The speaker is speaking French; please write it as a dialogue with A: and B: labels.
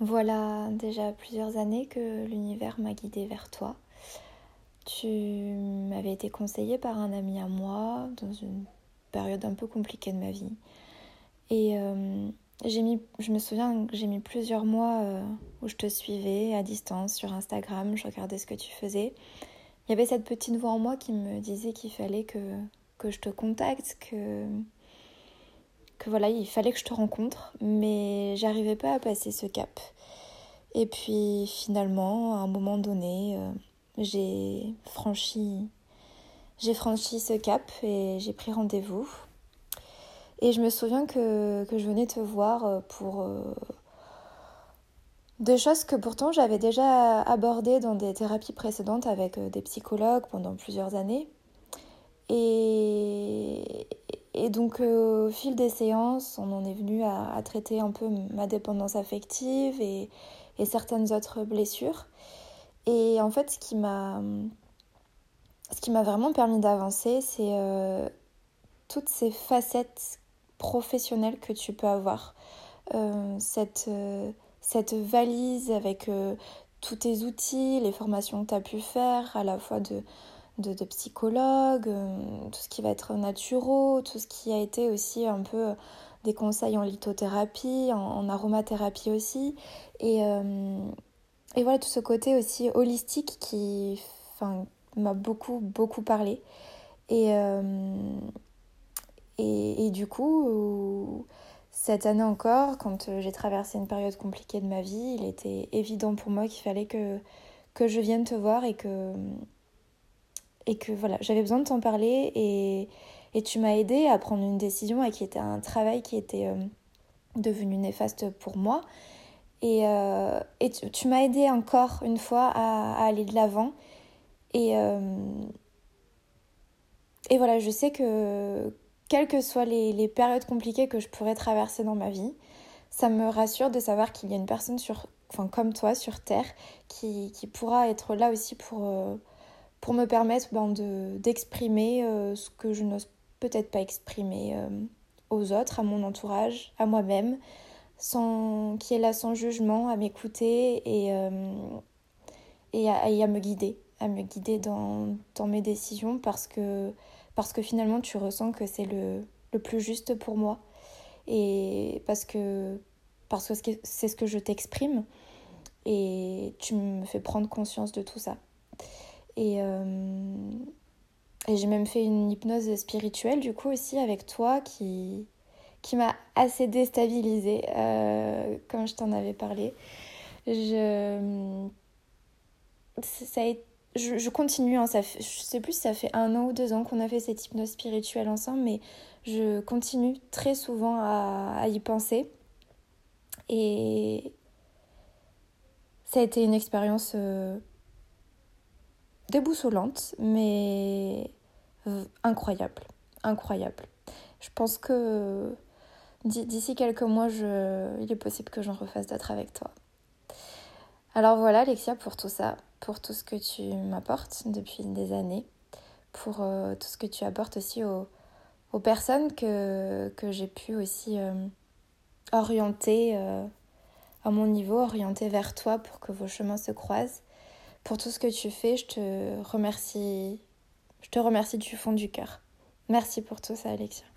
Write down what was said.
A: Voilà déjà plusieurs années que l'univers m'a guidée vers toi. Tu m'avais été conseillée par un ami à moi dans une période un peu compliquée de ma vie. Et je me souviens que j'ai mis plusieurs mois où je te suivais à distance sur Instagram, je regardais ce que tu faisais. Il y avait cette petite voix en moi qui me disait qu'il fallait que je te contacte, que voilà, il fallait que je te rencontre, mais j'arrivais pas à passer ce cap. Et puis finalement, à un moment donné, j'ai franchi ce cap et j'ai pris rendez-vous. Et je me souviens que je venais te voir pour des choses que pourtant j'avais déjà abordées dans des thérapies précédentes avec des psychologues pendant plusieurs années. Et, et donc au fil des séances, on en est venu à traiter un peu ma dépendance affective et certaines autres blessures. Et en fait, ce qui m'a vraiment permis d'avancer, c'est toutes ces facettes professionnelles que tu peux avoir. Cette valise avec tous tes outils, les formations que tu as pu faire, à la fois de psychologue, tout ce qui va être naturo, tout ce qui a été aussi un peu des conseils en lithothérapie, en aromathérapie aussi. Et voilà, tout ce côté aussi holistique qui m'a beaucoup parlé. Et, et du coup, cette année encore, quand j'ai traversé une période compliquée de ma vie, il était évident pour moi qu'il fallait que je vienne te voir et que voilà, j'avais besoin de t'en parler. Et tu m'as aidée à prendre une décision et qui était un travail qui était devenu néfaste pour moi. Et tu m'as aidé encore une fois à aller de l'avant. Et, et voilà, je sais que quelles que soient les périodes compliquées que je pourrais traverser dans ma vie, ça me rassure de savoir qu'il y a une personne comme toi sur Terre qui pourra être là aussi pour me permettre d'exprimer ce que je n'ose peut-être pas exprimer aux autres, à mon entourage, à moi-même, qui est là sans jugement, à m'écouter et à me guider, dans mes décisions parce que finalement tu ressens que c'est le plus juste pour moi et parce que c'est ce que je t'exprime et tu me fais prendre conscience de tout ça. Et, et j'ai même fait une hypnose spirituelle du coup aussi avec toi qui m'a assez déstabilisée comme je t'en avais parlé. Je continue, hein, je sais plus si ça fait 1 an ou 2 ans qu'on a fait cette hypnose spirituelle ensemble, mais je continue très souvent à y penser. Et ça a été une expérience déboussolante, mais incroyable. Incroyable. Je pense que d'ici quelques mois, il est possible que j'en refasse d'autres avec toi. Alors voilà, Alexia, pour tout ça, pour tout ce que tu m'apportes depuis des années, pour tout ce que tu apportes aussi aux personnes que j'ai pu aussi orienter à mon niveau, orienter vers toi pour que vos chemins se croisent. Pour tout ce que tu fais, je te remercie du fond du cœur. Merci pour tout ça, Alexia.